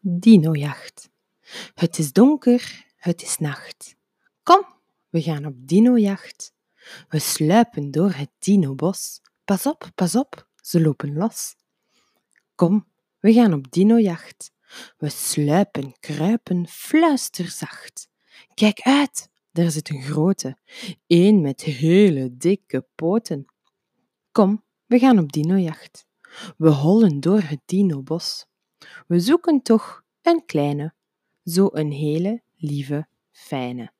Dinojacht. Het is donker, het is nacht. Kom, we gaan op dinojacht. We sluipen door het dinobos. Pas op, ze lopen los. Kom, we gaan op dinojacht. We sluipen, kruipen, fluisterzacht. Kijk uit, daar zit een grote, één met hele dikke poten. Kom, we gaan op dinojacht. We hollen door het dinobos. We zoeken toch een kleine, zo een hele lieve, fijne.